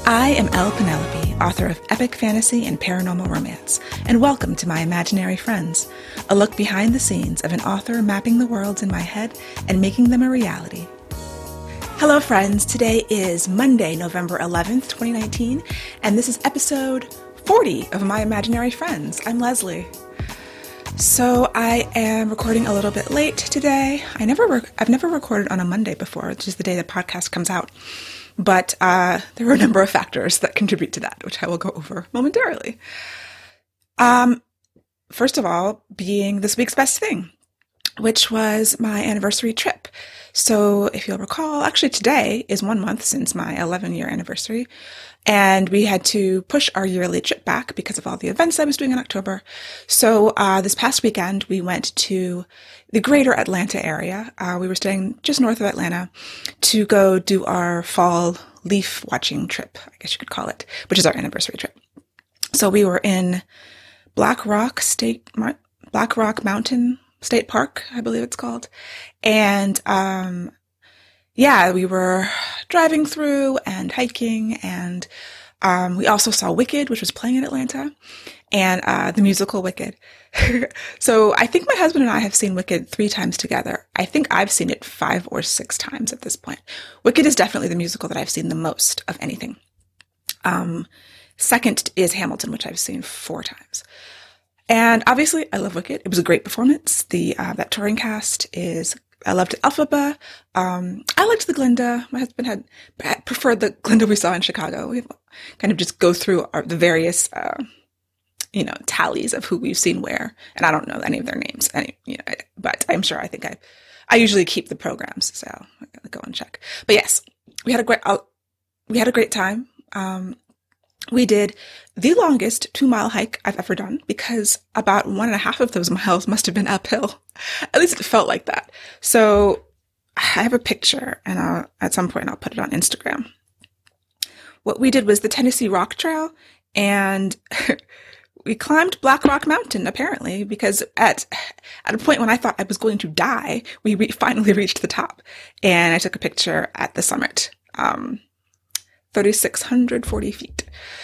I am Elle Penelope, author of epic fantasy and paranormal romance, and welcome to my Imaginary Friends, a look behind the scenes of an author mapping the worlds in my head and making them a reality. Hello friends, today is Monday, November 11th, 2019, and this is episode 40 of my Imaginary Friends. I'm Leslie. So I am recording a little bit late today. I've never recorded on a Monday before, which is the day the podcast comes out. But there are a number of factors that contribute to that, which I will go over momentarily. First of all, being this week's best thing, which was my anniversary trip. So if you'll recall, actually today is 1 month since my 11-year anniversary, and we had to push our yearly trip back because of all the events I was doing in October. So this past weekend, we went to the greater Atlanta area. We were staying just north of Atlanta to go do our fall leaf watching trip, I guess you could call it, which is our anniversary trip. So we were in Black Rock Mountain State Park, I believe it's called. And we were driving through and hiking, and we also saw Wicked, which was playing in Atlanta, and the musical Wicked. So I think my husband and I have seen Wicked 3 times together. I think I've seen it 5 or 6 times at this point. Wicked is definitely the musical that I've seen the most of anything. Second is Hamilton, which I've seen 4 times. And obviously, I love Wicked. It was a great performance. That touring cast I loved Elphaba. I liked the Glinda. My husband had preferred the Glinda we saw in Chicago. We kind of just go through the various, tallies of who we've seen where. And I don't know any of their names, but I'm sure I I usually keep the programs, so I gotta go and check. But yes, we had a great time. We did the longest 2-mile hike I've ever done because about 1.5 of those miles must have been uphill. At least it felt like that. So I have a picture, and at some point I'll put it on Instagram. What we did was the Tennessee Rock Trail, and we climbed Black Rock Mountain, apparently, because at a point when I thought I was going to die, we finally reached the top. And I took a picture at the summit. 3,640 feet.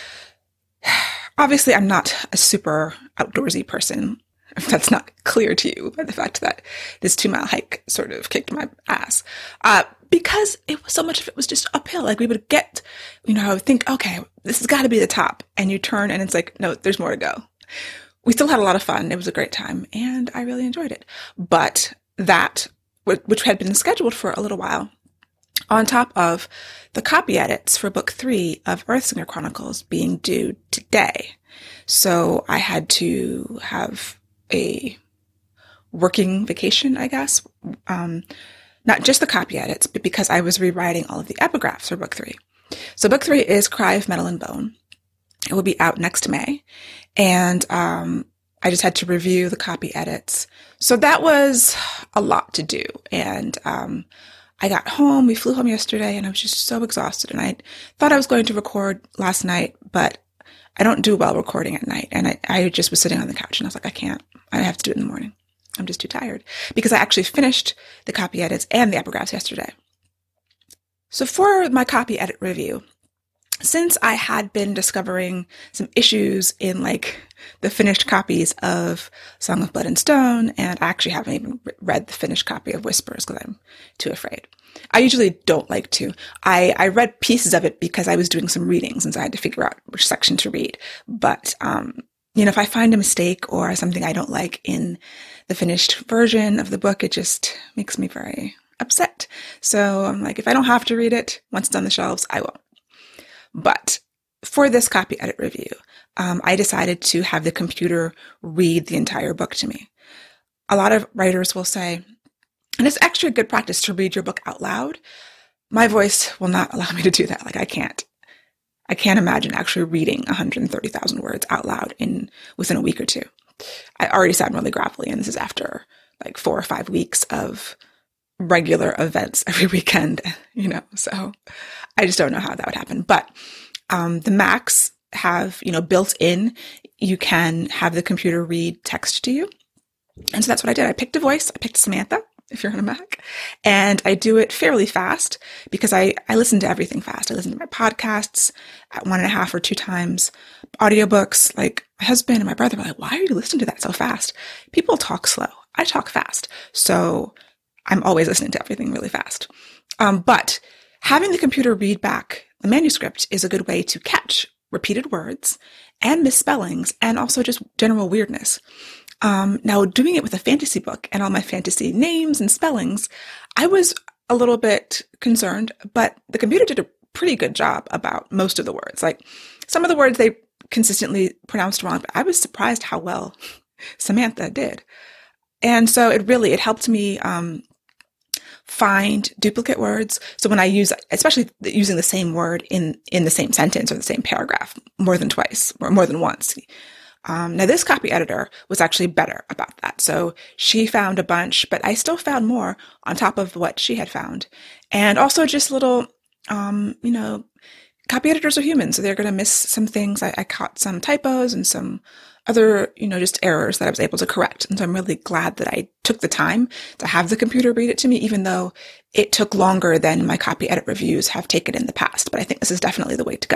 Obviously, I'm not a super outdoorsy person. If that's not clear to you by the fact that this 2-mile hike sort of kicked my ass. Because so much of it was just uphill. Like we would get, I would think, okay, this has got to be the top. And you turn and it's like, no, there's more to go. We still had a lot of fun. It was a great time and I really enjoyed it. But that, which had been scheduled for a little while, on top of the copy edits for book 3 of Earthsinger Chronicles being due today. So I had to have a working vacation, I guess. Not just the copy edits, but because I was rewriting all of the epigraphs for book 3. So book 3 is Cry of Metal and Bone. It will be out next May. And I just had to review the copy edits. So that was a lot to do. And I got home, we flew home yesterday, and I was just so exhausted. And I thought I was going to record last night, but I don't do well recording at night. And I just was sitting on the couch and I was like, I can't. I have to do it in the morning. I'm just too tired. Because I actually finished the copy edits and the epigraphs yesterday. So for my copy edit review, since I had been discovering some issues in the finished copies of Song of Blood and Stone, and I actually haven't even read the finished copy of Whispers because I'm too afraid. I usually don't like to. I read pieces of it because I was doing some readings and so I had to figure out which section to read. But, if I find a mistake or something I don't like in the finished version of the book, it just makes me very upset. So I'm like, if I don't have to read it, once it's on the shelves, I won't. But for this copy edit review, I decided to have the computer read the entire book to me. A lot of writers will say, and it's actually a good practice to read your book out loud. My voice will not allow me to do that. I can't imagine actually reading 130,000 words out loud within a week or 2. I already sound really gravelly, and this is after 4 or 5 weeks of regular events every weekend, so I just don't know how that would happen. But the Macs have, built in, you can have the computer read text to you. And so that's what I did. I picked a voice. I picked Samantha. if you're on a Mac. And I do it fairly fast because I listen to everything fast. I listen to my podcasts at 1.5 or 2 times. Audiobooks, like my husband and my brother were like, why are you listening to that so fast? People talk slow. I talk fast. So I'm always listening to everything really fast. But having the computer read back the manuscript is a good way to catch repeated words and misspellings and also just general weirdness. Now, doing it with a fantasy book and all my fantasy names and spellings, I was a little bit concerned, but the computer did a pretty good job about most of the words. Like some of the words they consistently pronounced wrong, but I was surprised how well Samantha did. And so it helped me find duplicate words. So when I use, especially using the same word in the same sentence or the same paragraph more than twice or more than once. Now this copy editor was actually better about that. So she found a bunch, but I still found more on top of what she had found. And also just little, copy editors are human, so they're going to miss some things. I caught some typos and some other, just errors that I was able to correct. And so I'm really glad that I took the time to have the computer read it to me, even though it took longer than my copy edit reviews have taken in the past. But I think this is definitely the way to go.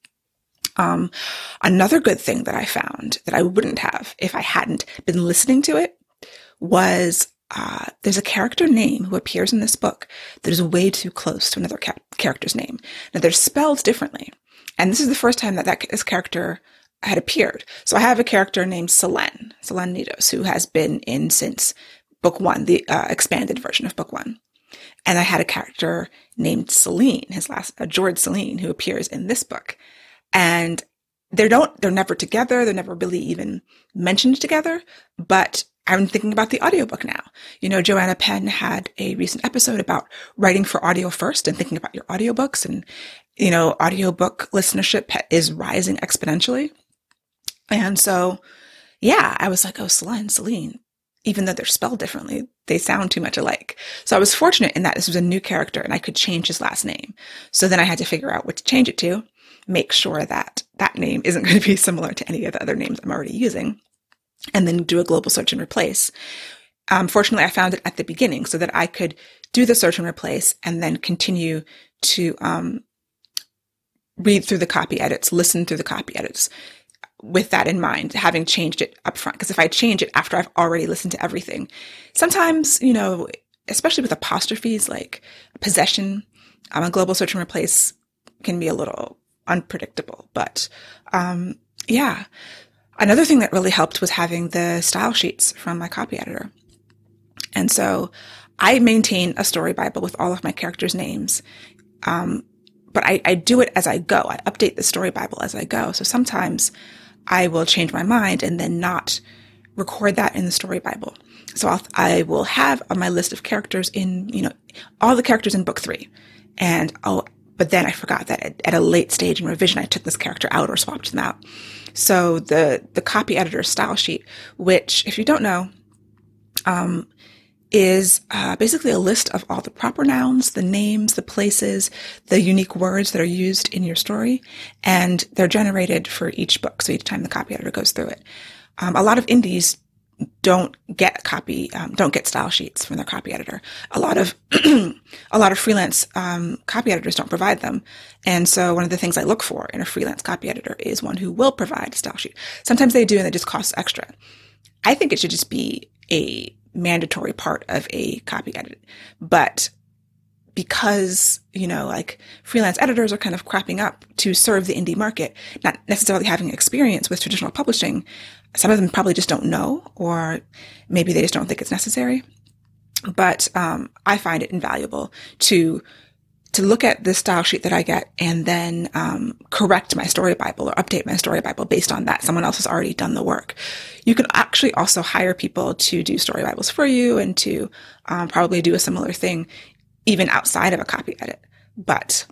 Another good thing that I found that I wouldn't have if I hadn't been listening to it was there's a character name who appears in this book that is way too close to another character's name. Now they're spelled differently. And this is the first time that this character had appeared. So I have a character named Selene Nidos, who has been in since book 1, the expanded version of book 1. And I had a character named Celine, George Celine, who appears in this book. And they're never together. They're never really even mentioned together, but I'm thinking about the audiobook now. Joanna Penn had a recent episode about writing for audio first and thinking about your audiobooks. And, audiobook listenership is rising exponentially. And so, yeah, I was like, oh, Celine, even though they're spelled differently, they sound too much alike. So I was fortunate in that this was a new character and I could change his last name. So then I had to figure out what to change it to, make sure that that name isn't going to be similar to any of the other names I'm already using, and then do a global search and replace. Fortunately, I found it at the beginning so that I could do the search and replace and then continue to read through the copy edits, listen through the copy edits with that in mind, having changed it up front. Because if I change it after I've already listened to everything, sometimes, especially with apostrophes like possession, a global search and replace can be a little unpredictable. But yeah. Another thing that really helped was having the style sheets from my copy editor. And so I maintain a story Bible with all of my characters' names. But I do it as I go. I update the story Bible as I go. So sometimes I will change my mind and then not record that in the story Bible. So I will have on my list of characters in, all the characters in book 3. But then I forgot that at a late stage in revision, I took this character out or swapped them out. So the copy editor style sheet, which if you don't know, is basically a list of all the proper nouns, the names, the places, the unique words that are used in your story, and they're generated for each book. So each time the copy editor goes through it. A lot of indies don't get style sheets from their copy editor. A lot of freelance copy editors don't provide them. And so one of the things I look for in a freelance copy editor is one who will provide a style sheet. Sometimes they do, and it just costs extra. I think it should just be a mandatory part of a copy edit. But because, freelance editors are kind of cropping up to serve the indie market, not necessarily having experience with traditional publishing, some of them probably just don't know, or maybe they just don't think it's necessary. But I find it invaluable to look at the style sheet that I get and then correct my story Bible or update my story Bible based on that. Someone else has already done the work. You can actually also hire people to do story Bibles for you and to probably do a similar thing even outside of a copy edit. But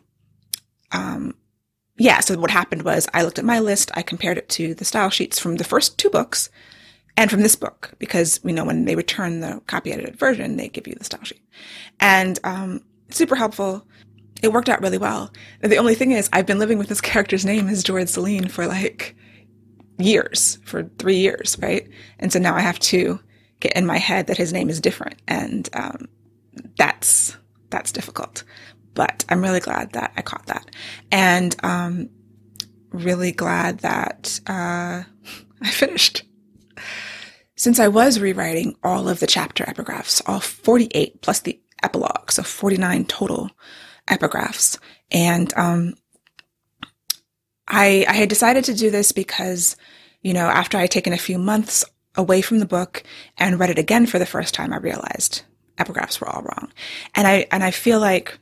so what happened was I looked at my list, I compared it to the style sheets from the first 2 books and from this book, because, when they return the copy edited version, they give you the style sheet. And super helpful. It worked out really well. And the only thing is I've been living with this character's name as George Celine for years, for 3 years, right? And so now I have to get in my head that his name is different. And that's difficult. But I'm really glad that I caught that. And really glad that I finished. Since I was rewriting all of the chapter epigraphs, all 48 plus the epilogue, so 49 total epigraphs. And I had decided to do this because, after I had taken a few months away from the book and read it again for the first time, I realized epigraphs were all wrong. And I feel like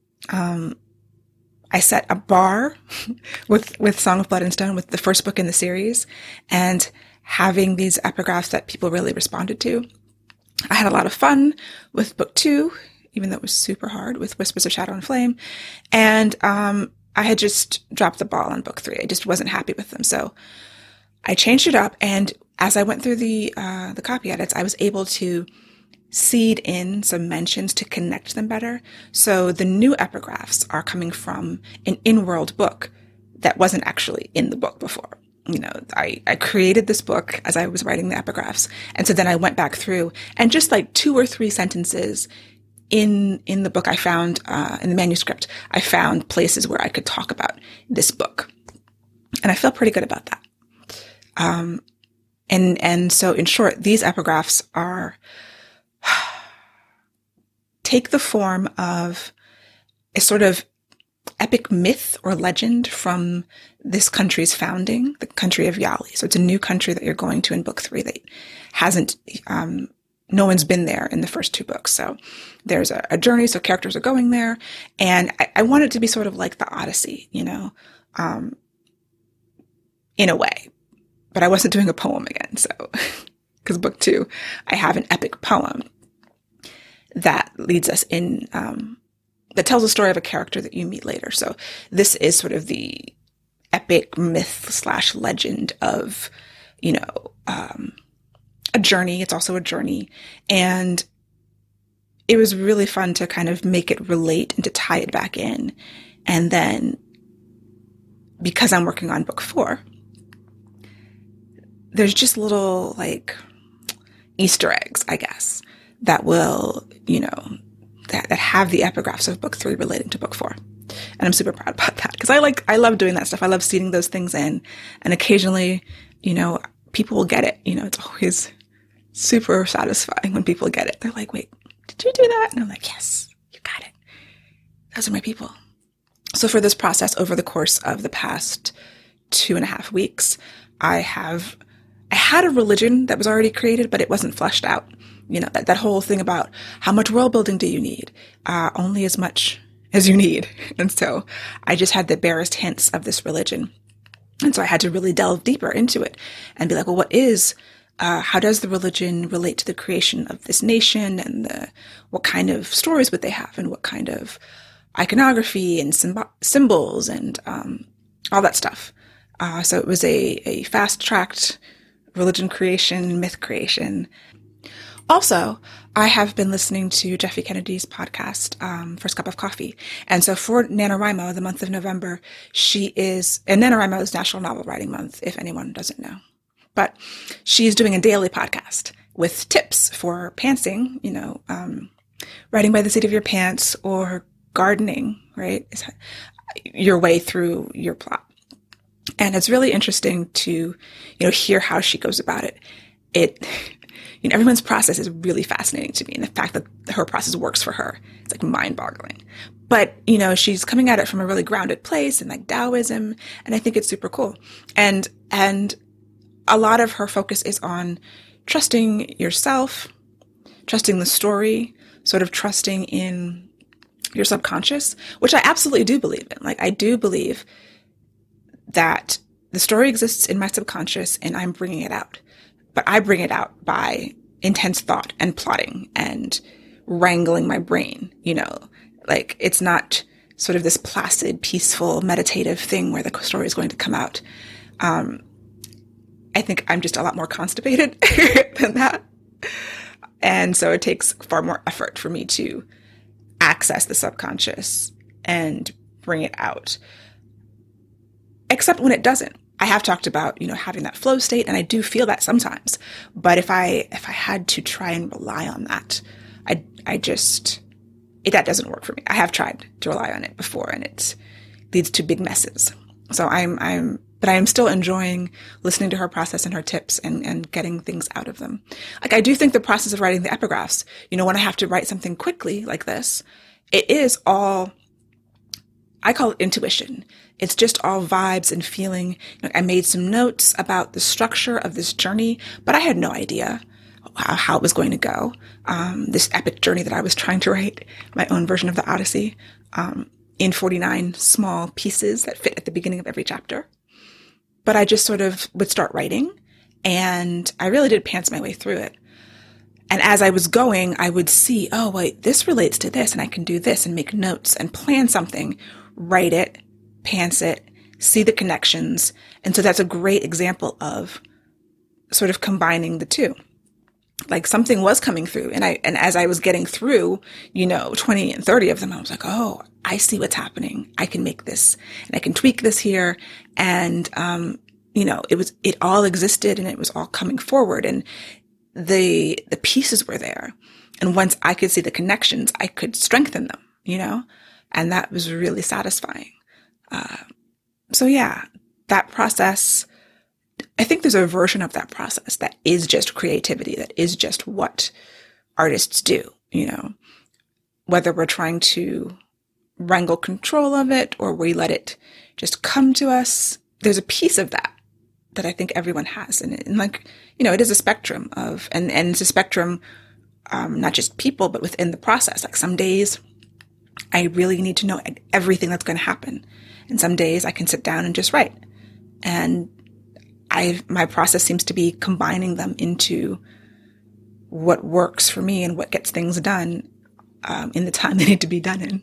I set a bar with Song of Blood and Stone, with the first book in the series, and having these epigraphs that people really responded to. I had a lot of fun with book 2, even though it was super hard, with Whispers of Shadow and Flame. And I had just dropped the ball on book 3. I just wasn't happy with them. So I changed it up. And as I went through the copy edits, I was able to seed in some mentions to connect them better. So the new epigraphs are coming from an in-world book that wasn't actually in the book before. I created this book as I was writing the epigraphs. And so then I went back through, and just like 2 or 3 sentences in the book I found, in the manuscript, I found places where I could talk about this book. And I feel pretty good about that. And so in short, these epigraphs take the form of a sort of epic myth or legend from this country's founding, the country of Yali. So it's a new country that you're going to in book 3 that hasn't, no one's been there in the first 2 books. So there's a journey. So characters are going there. And I want it to be sort of like the Odyssey, in a way, but I wasn't doing a poem again. So, because book 2, I have an epic poem that leads us in, that tells a story of a character that you meet later. So this is sort of the epic myth / legend of, a journey. It's also a journey. And it was really fun to kind of make it relate and to tie it back in. And then, because I'm working on book 4, there's just little Easter eggs, I guess, that will, that have the epigraphs of book 3 relating to book 4. And I'm super proud about that because I love doing that stuff. I love seeding those things in. And occasionally, people will get it. It's always super satisfying when people get it. They're like, wait, did you do that? And I'm like, yes, you got it. Those are my people. So for this process, over the course of the past 2.5 weeks, I had a religion that was already created, but it wasn't fleshed out. That whole thing about how much world building do you need? Only as much as you need. And so I just had the barest hints of this religion. And so I had to really delve deeper into it and be like, well, how does the religion relate to the creation of this nation, and what kind of stories would they have, and what kind of iconography and symbols and all that stuff. So it was a fast-tracked religion creation, myth creation. Also, I have been listening to Jeffy Kennedy's podcast, First Cup of Coffee. And so for NaNoWriMo, the month of November, and NaNoWriMo is National Novel Writing Month, if anyone doesn't know. But she's doing a daily podcast with tips for pantsing, writing by the seat of your pants, or gardening, right? Your way through your plot. And it's really interesting to, hear how she goes about it. Everyone's process is really fascinating to me. And the fact that her process works for her, it's mind boggling. But, she's coming at it from a really grounded place and Taoism. And I think it's super cool. And a lot of her focus is on trusting yourself, trusting the story, sort of trusting in your subconscious, which I absolutely do believe in. I do believe that the story exists in my subconscious and I'm bringing it out. But I bring it out by intense thought and plotting and wrangling my brain, it's not sort of this placid, peaceful, meditative thing where the story is going to come out. I think I'm just a lot more constipated than that. And so it takes far more effort for me to access the subconscious and bring it out. Except when it doesn't. I have talked about, having that flow state, and I do feel that sometimes. But if I had to try and rely on that, I just that doesn't work for me. I have tried to rely on it before, and it leads to big messes. So but I am still enjoying listening to her process and her tips and getting things out of them. Like, I do think the process of writing the epigraphs, when I have to write something quickly like this, it is all, I call it intuition. It's just all vibes and feeling. I made some notes about the structure of this journey, but I had no idea how it was going to go. This epic journey that I was trying to write, my own version of the Odyssey, in 49 small pieces that fit at the beginning of every chapter. But I just sort of would start writing, and I really did pants my way through it. And as I was going, I would see, oh, wait, this relates to this, and I can do this, and make notes and plan something, write it, pants it, see the connections. And so that's a great example of sort of combining the two. Like, something was coming through, and as I was getting through, 20 and 30 of them, I was like, oh, I see what's happening. I can make this, and I can tweak this here. And, it all existed, and it was all coming forward, and the pieces were there. And once I could see the connections, I could strengthen them, and that was really satisfying. So yeah, that process, I think there's a version of that process that is just creativity, that is just what artists do, whether we're trying to wrangle control of it or we let it just come to us. There's a piece of that I think everyone has. And it is a spectrum of, and it's a spectrum, not just people, but within the process. Like, some days I really need to know everything that's going to happen. And some days I can sit down and just write. And my process seems to be combining them into what works for me and what gets things done in the time they need to be done in.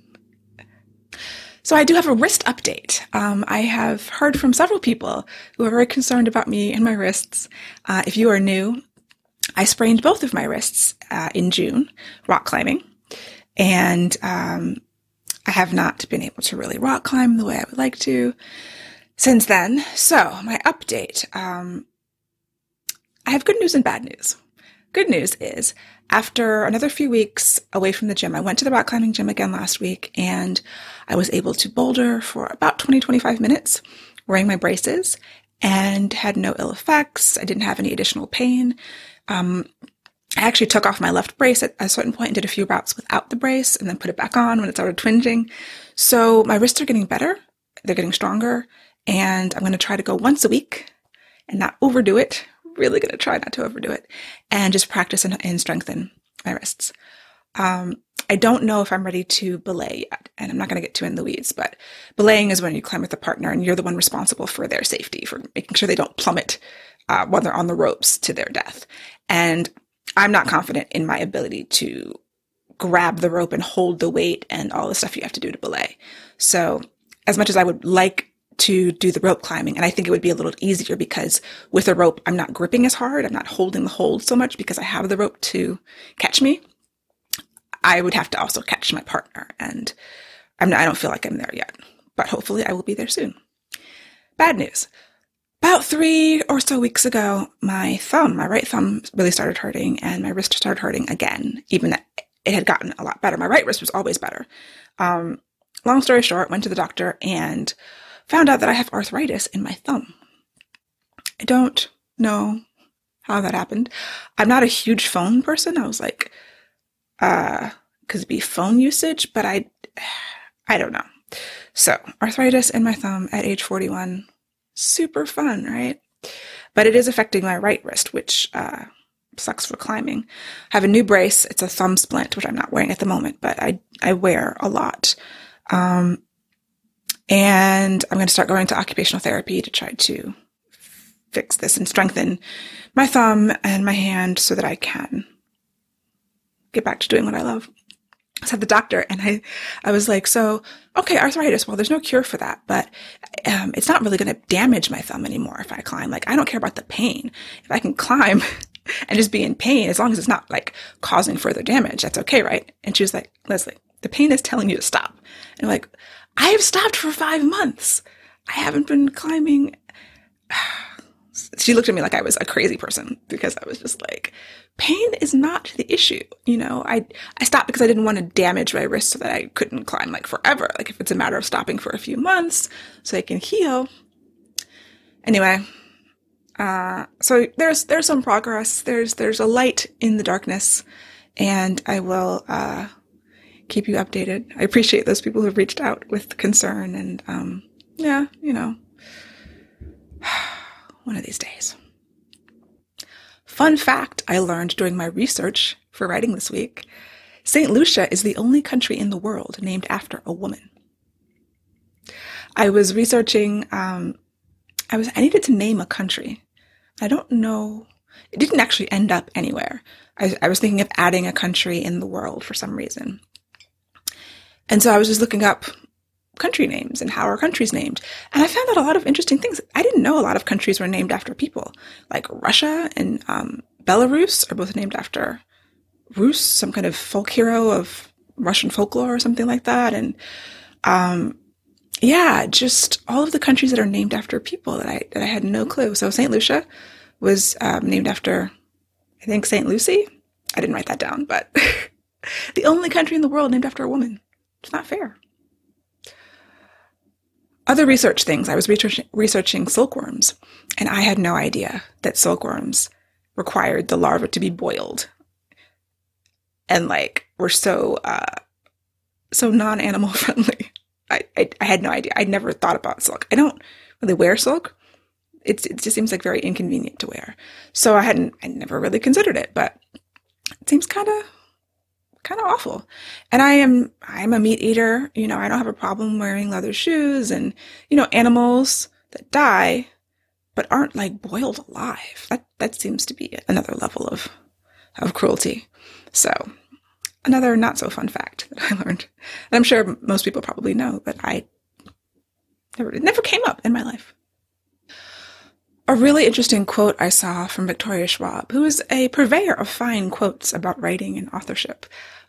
So I do have a wrist update. I have heard from several people who are very concerned about me and my wrists. If you are new, I sprained both of my wrists in June, rock climbing. And I have not been able to really rock climb the way I would like to since then. So my update, I have good news and bad news. Good news is, after another few weeks away from the gym, I went to the rock climbing gym again last week, and I was able to boulder for about 20-25 minutes wearing my braces and had no ill effects. I didn't have any additional pain. I actually took off my left brace at a certain point and did a few routes without the brace and then put it back on when it started twinging. So my wrists are getting better. They're getting stronger, and I'm going to try to go once a week and not overdo it. Really going to try not to overdo it and just practice and strengthen my wrists. I don't know if I'm ready to belay yet, and I'm not going to get too in the weeds, but belaying is when you climb with a partner and you're the one responsible for their safety, for making sure they don't plummet while they're on the ropes to their death. And I'm not confident in my ability to grab the rope and hold the weight and all the stuff you have to do to belay. So as much as I would like to do the rope climbing, and I think it would be a little easier because with a rope, I'm not gripping as hard. I'm not holding the hold so much because I have the rope to catch me. I would have to also catch my partner, and I don't feel like I'm there yet, but hopefully I will be there soon. Bad news. About 3 or so weeks ago, my right thumb really started hurting, and my wrist started hurting again, even that it had gotten a lot better. My right wrist was always better. Long story short, went to the doctor and found out that I have arthritis in my thumb. I don't know how that happened. I'm not a huge phone person. I was like, could it be phone usage? But I don't know. So arthritis in my thumb at age 41, super fun, right? But it is affecting my right wrist, which sucks for climbing. I have a new brace. It's a thumb splint, which I'm not wearing at the moment, but I wear a lot. And I'm going to start going to occupational therapy to try to fix this and strengthen my thumb and my hand so that I can get back to doing what I love. I said the doctor, and I was like, so, okay, arthritis, well, there's no cure for that, but it's not really going to damage my thumb anymore if I climb. Like, I don't care about the pain. If I can climb and just be in pain, as long as it's not like causing further damage, that's okay, right? And she was like, Leslie, the pain is telling you to stop. And I'm like, I have stopped for 5 months. I haven't been climbing. she looked at me like I was a crazy person because I was just like, pain is not the issue. I stopped because I didn't want to damage my wrist so that I couldn't climb like forever. Like if it's a matter of stopping for a few months so I can heal. Anyway, so there's some progress. There's a light in the darkness, and I will keep you updated. I appreciate those people who've reached out with concern, and one of these days. Fun fact I learned during my research for writing this week: St. Lucia is the only country in the world named after a woman. I was researching, I needed to name a country. I don't know. It didn't actually end up anywhere. I was thinking of adding a country in the world for some reason. And so I was just looking up country names and how are countries named. And I found out a lot of interesting things. I didn't know a lot of countries were named after people. Like Russia and Belarus are both named after Rus, some kind of folk hero of Russian folklore or something like that. And just all of the countries that are named after people that I had no clue. So St. Lucia was named after, I think, St. Lucy. I didn't write that down, but the only country in the world named after a woman. It's not fair. Other research things. I was researching silkworms, and I had no idea that silkworms required the larva to be boiled. And were so non-animal friendly. I had no idea. I'd never thought about silk. I don't really wear silk. It just seems like very inconvenient to wear. So I never really considered it, but it seems kind of awful. And I'm a meat eater. I don't have a problem wearing leather shoes and, animals that die, but aren't boiled alive. That seems to be another level of cruelty. So another not so fun fact that I learned. And I'm sure most people probably know, but it never came up in my life. A really interesting quote I saw from Victoria Schwab, who is a purveyor of fine quotes about writing and authorship.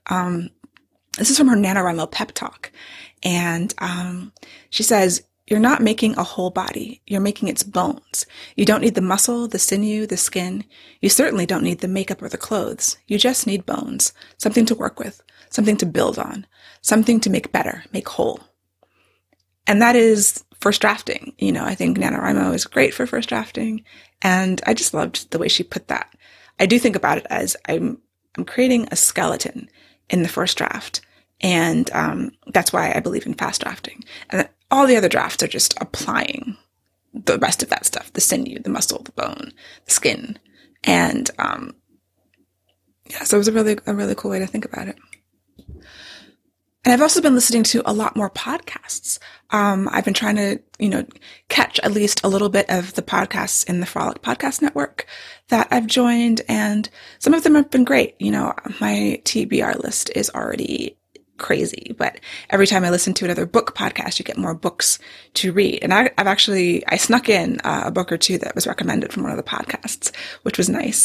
This is from her NaNoWriMo pep talk. And she says, "You're not making a whole body. You're making its bones. You don't need the muscle, the sinew, the skin. You certainly don't need the makeup or the clothes. You just need bones, something to work with, something to build on, something to make better, make whole." And that is first drafting. I think NaNoWriMo is great for first drafting. And I just loved the way she put that. I do think about it as I'm creating a skeleton in the first draft. And that's why I believe in fast drafting. And all the other drafts are just applying the rest of that stuff: the sinew, the muscle, the bone, the skin. And so it was a really cool way to think about it. And I've also been listening to a lot more podcasts. I've been trying to, catch at least a little bit of the podcasts in the Frolic Podcast Network that I've joined, and some of them have been great. My TBR list is already crazy, but every time I listen to another book podcast, you get more books to read. And I snuck in a book or two that was recommended from one of the podcasts, which was nice.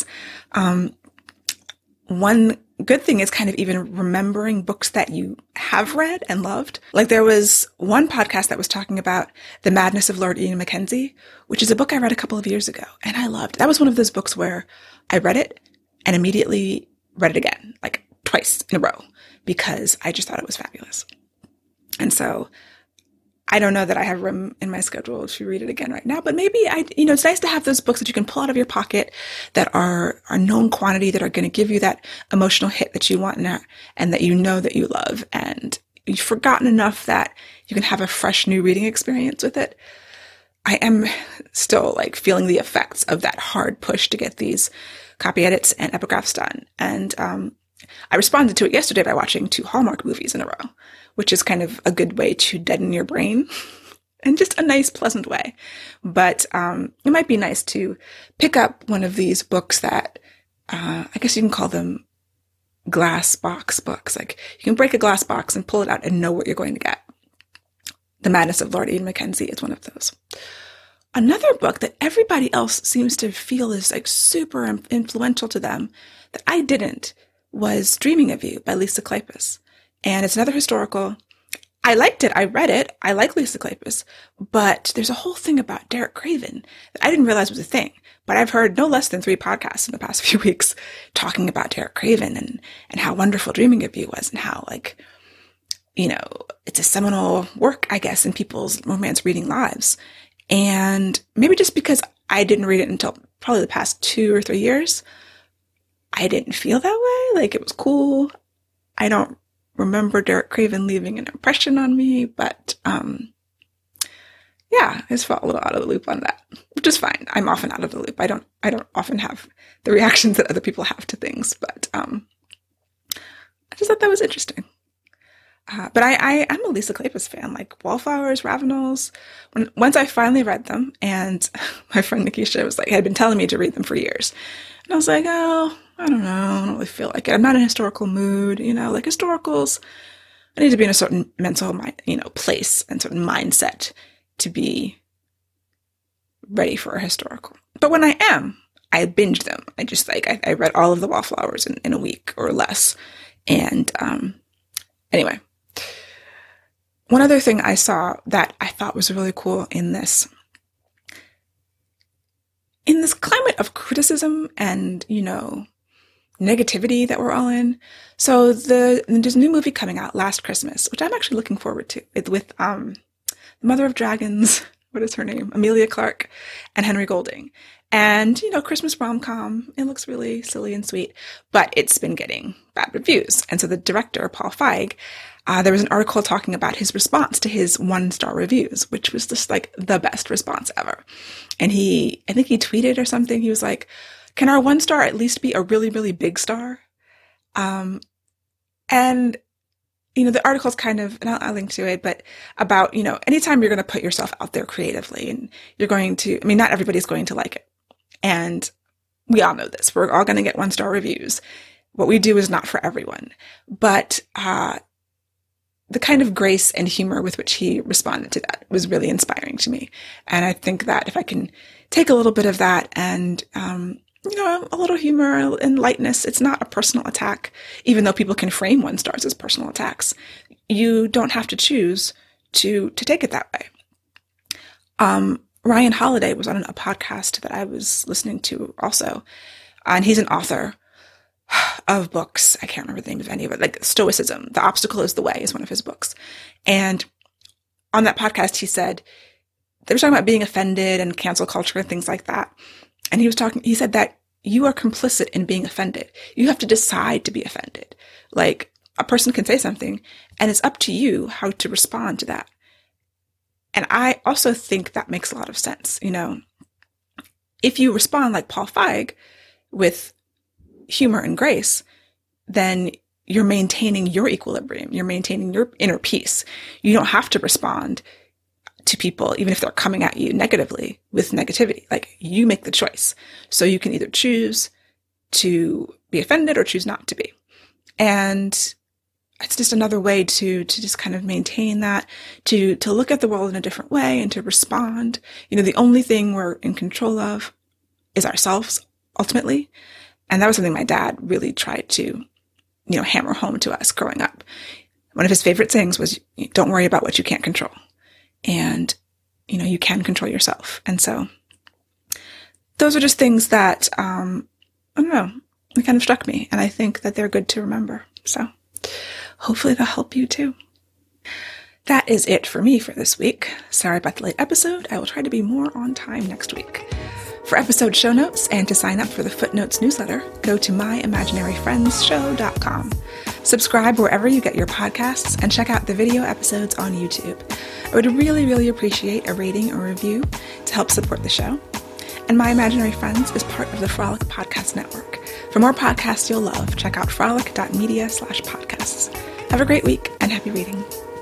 One good thing is kind of even remembering books that you have read and loved. There was one podcast that was talking about The Madness of Lord Ian Mackenzie, which is a book I read a couple of years ago, and I loved. That was one of those books where I read it and immediately read it again, twice in a row, because I just thought it was fabulous. And so I don't know that I have room in my schedule to read it again right now, but maybe it's nice to have those books that you can pull out of your pocket that are known quantity, that are going to give you that emotional hit that you want and that that you love. And you've forgotten enough that you can have a fresh new reading experience with it. I am still feeling the effects of that hard push to get these copy edits and epigraphs done. And I responded to it yesterday by watching 2 Hallmark movies in a row, which is kind of a good way to deaden your brain in just a nice, pleasant way. But it might be nice to pick up one of these books that I guess you can call them glass box books. You can break a glass box and pull it out and know what you're going to get. The Madness of Lord Ian Mackenzie is one of those. Another book that everybody else seems to feel is super influential to them that I didn't was Dreaming of You by Lisa Kleypas. And it's another historical. I liked it. I read it. I like Lisa Kleypas, but there's a whole thing about Derek Craven that I didn't realize was a thing. But I've heard no less than 3 podcasts in the past few weeks talking about Derek Craven and how wonderful Dreaming of You was, and how, like, you know, it's a seminal work, I guess, in people's romance reading lives. And maybe just because I didn't read it until probably the past 2 or 3 years, I didn't feel that way. Like, it was cool. I don't remember Derek Craven leaving an impression on me, but yeah, I just felt a little out of the loop on that, which is fine. I'm often out of the loop. I don't often have the reactions that other people have to things, but I just thought that was interesting. But I'm a Lisa Kleypas fan, like Wallflowers, Ravenels. Once I finally read them, and my friend Nikisha had been telling me to read them for years. And I was like, oh, I don't know. I don't really feel like it. I'm not in a historical mood, like historicals. I need to be in a certain mental, place and certain mindset to be ready for a historical. But when I am, I binge them. I just I read all of the Wallflowers in a week or less. And anyway, one other thing I saw that I thought was really cool in this climate of criticism and, negativity that we're all in. So there's a new movie coming out, Last Christmas, which I'm actually looking forward to. It's with the Mother of Dragons, what is her name? Emilia Clarke and Henry Golding. And, Christmas rom-com, it looks really silly and sweet, but it's been getting bad reviews. And so the director, Paul Feig, there was an article talking about his response to his 1-star reviews, which was just like the best response ever. And I think he tweeted or something. He was like, can our 1-star at least be a really, really big star? And, the article's kind of, and I'll link to it, but about, anytime you're going to put yourself out there creatively and you're going to, not everybody's going to like it. And we all know this. We're all going to get 1-star reviews. What we do is not for everyone. But the kind of grace and humor with which he responded to that was really inspiring to me. And I think that if I can take a little bit of that and, a little humor and lightness, it's not a personal attack, even though people can frame 1-stars as personal attacks. You don't have to choose to take it that way. Ryan Holiday was on a podcast that I was listening to also, and he's an author of books. I can't remember the name of any of it, like Stoicism, The Obstacle is the Way is one of his books. And on that podcast, he said, they were talking about being offended and cancel culture and things like that. And he said that you are complicit in being offended. You have to decide to be offended. Like, a person can say something and it's up to you how to respond to that. And I also think that makes a lot of sense. If you respond like Paul Feig with humor and grace, then you're maintaining your equilibrium. You're maintaining your inner peace. You don't have to respond to people, even if they're coming at you negatively with negativity. Like, you make the choice. So you can either choose to be offended or choose not to be. And it's just another way to just kind of maintain that, to look at the world in a different way and to respond. The only thing we're in control of is ourselves, ultimately. And that was something my dad really tried to, hammer home to us growing up. One of his favorite sayings was, don't worry about what you can't control. And, you can control yourself. And so those are just things that, I don't know, they kind of struck me. And I think that they're good to remember. So hopefully they'll help you too. That is it for me for this week. Sorry about the late episode. I will try to be more on time next week. For episode show notes and to sign up for the Footnotes newsletter, go to myimaginaryfriendsshow.com. Subscribe wherever you get your podcasts and check out the video episodes on YouTube. I would really, really appreciate a rating or review to help support the show. And My Imaginary Friends is part of the Frolic Podcast Network. For more podcasts you'll love, check out frolic.media/podcasts. Have a great week and happy reading.